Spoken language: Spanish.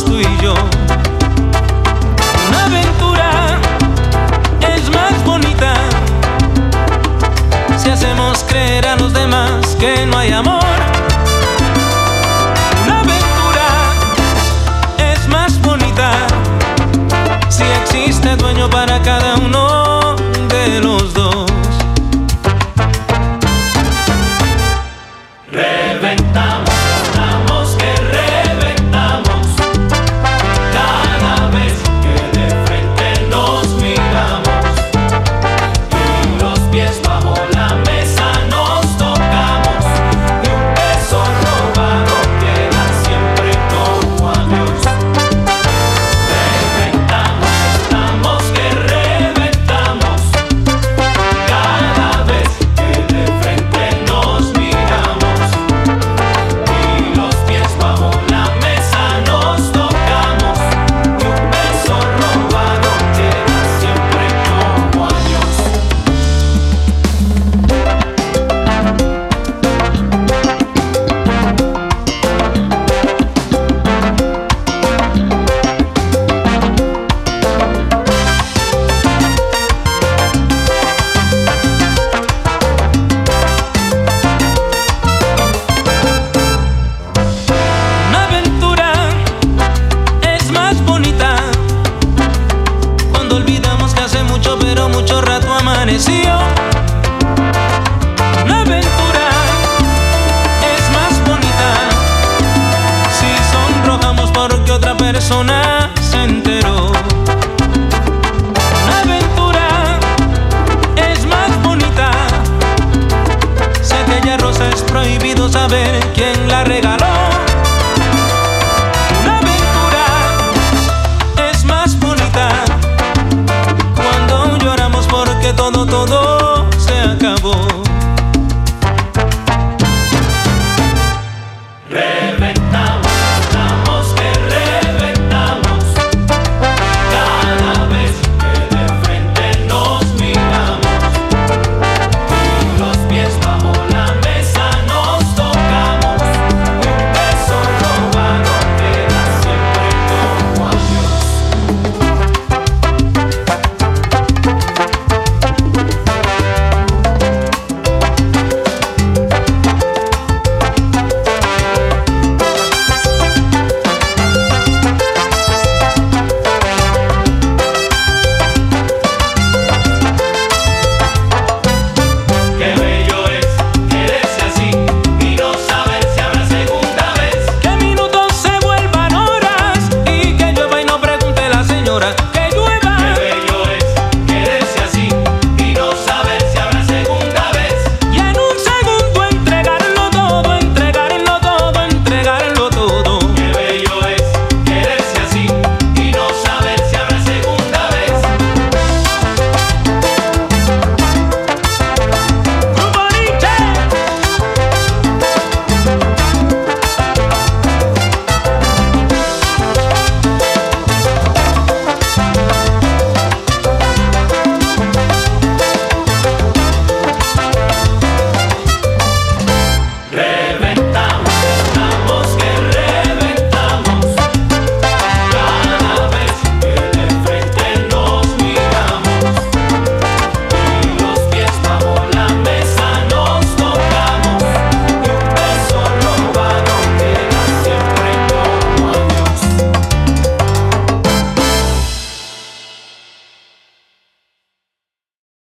tú y yo. Una aventura es más bonita si hacemos creer a los demás que no hay amor. Una aventura es más bonita si existe dueño para cada uno de los dos. Reventamos, estamos que reventamos. Cada vez que de frente nos miramos y los pies bajo la mesa nos tocamos, y un beso robado queda siempre como adiós. Reventamos, estamos que reventamos. Cada vez que de frente nos miramos y los pies bajo la mesa nos tocamos, y un beso robado queda siempre como adiós. Una aventura es más bonita cuando olvidamos que hace mucho, pero mucho rato amaneció. Una aventura es más bonita si sonrojamos porque otra persona se enteró.